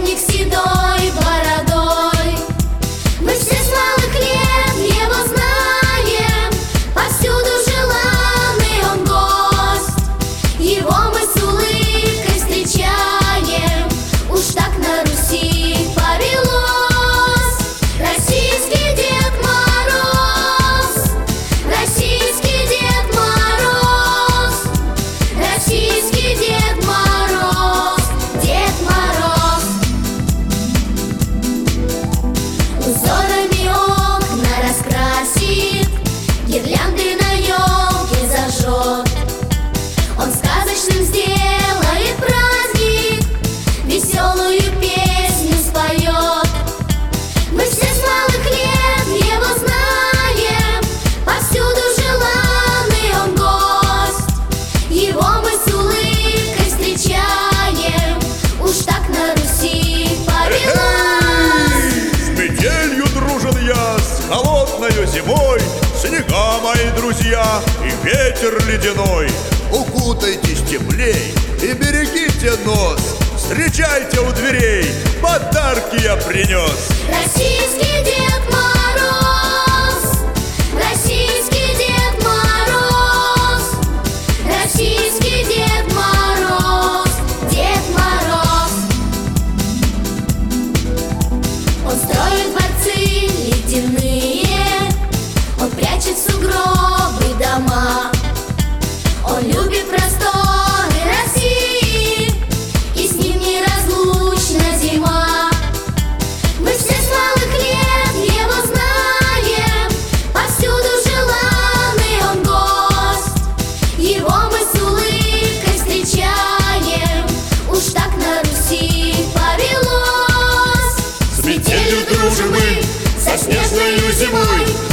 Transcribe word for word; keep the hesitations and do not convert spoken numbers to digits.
Полковник седой бородой. Мы все с малых лет его знаем, повсюду желанный он гость. Его мы с улыбкой встречаем, уж так на Руси повелось. Российский Дед Мороз, российский Дед Мороз, российский Дед Мороз, Дед Мороз. Узорами окна раскрасит, гирлянды на елке зажжет. Он сказочным сделает праздник, веселую песню споет. Мы все с малых лет его знаем, повсюду желанный он гость. Его мы с улыбкой встречаем, уж так на Руси повелось. С метелью дружен я, с холодною зимой, снега, мои друзья, и ветер ледяной. Укутайтесь теплей и берегите нос, встречайте у дверей, подарки я принес. Российский Дед Мороз, российский Дед Мороз, российский Дед Мороз, Дед Мороз. Он строит дворцы ледяные, он прячет в сугробы дома. Он любит просторы России, и с ним неразлучна зима. Мы все с малых лет его знаем, повсюду желанный он гость. Его мы с улыбкой встречаем, уж так на Руси повелось. С метелью дружим мы, со снежною зимой,